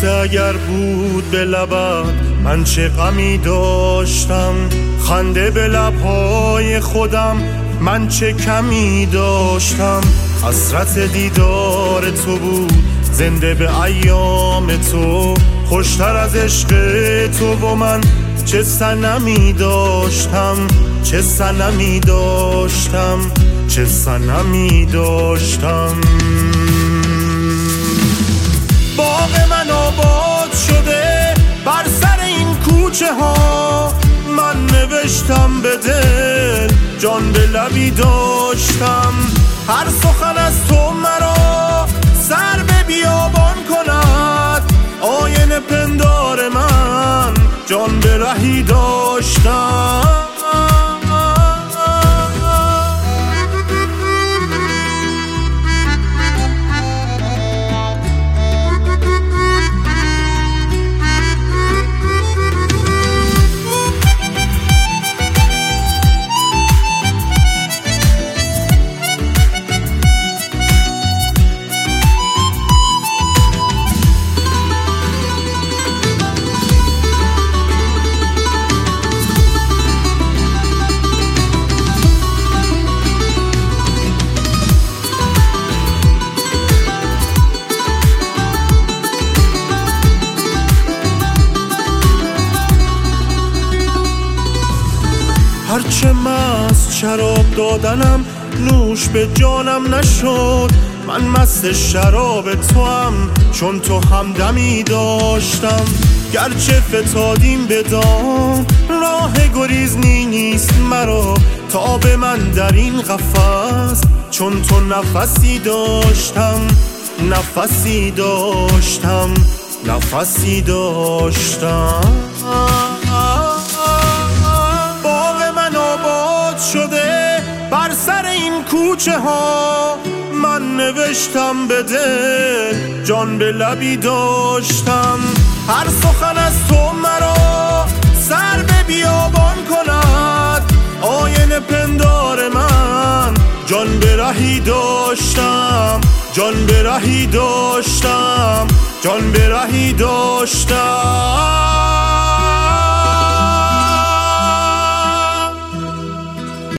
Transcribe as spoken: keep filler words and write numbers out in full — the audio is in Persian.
بوسه اگر بود به لبت من چه غمی داشتم، خنده به لبهای خودم من چه کمی داشتم. حسرت دیدار تو بود زنده به ایام تو، خوشتر از عشق تو و من چه صنمی داشتم، چه صنمی داشتم، چه صنمی داشتم. باغ من آباد شده بر سر این کوچه ها، من نوشتم به دل جان به لبی داشتم. هر سخن از تو مرا سر به بیابان کند، آینه پندار من جان به رهی داشتم. هرچه مست شراب دادنم نوش به جانم نشد، من مست شراب تو هم چون تو همدمی داشتم. گرچه فتادیم به دام راه گریزنی نیست مرا، تاب من در این قفس چون تو نفسی داشتم، نفسی داشتم، نفسی داشتم. شده بر سر این کوچه ها، من نوشتم به دل جان به لبی داشتم. هر سخن از تو مرا سر به بیابان کند، آینه پندار من جان به رهی داشتم، جان به رهی داشتم، جان به رهی داشتم.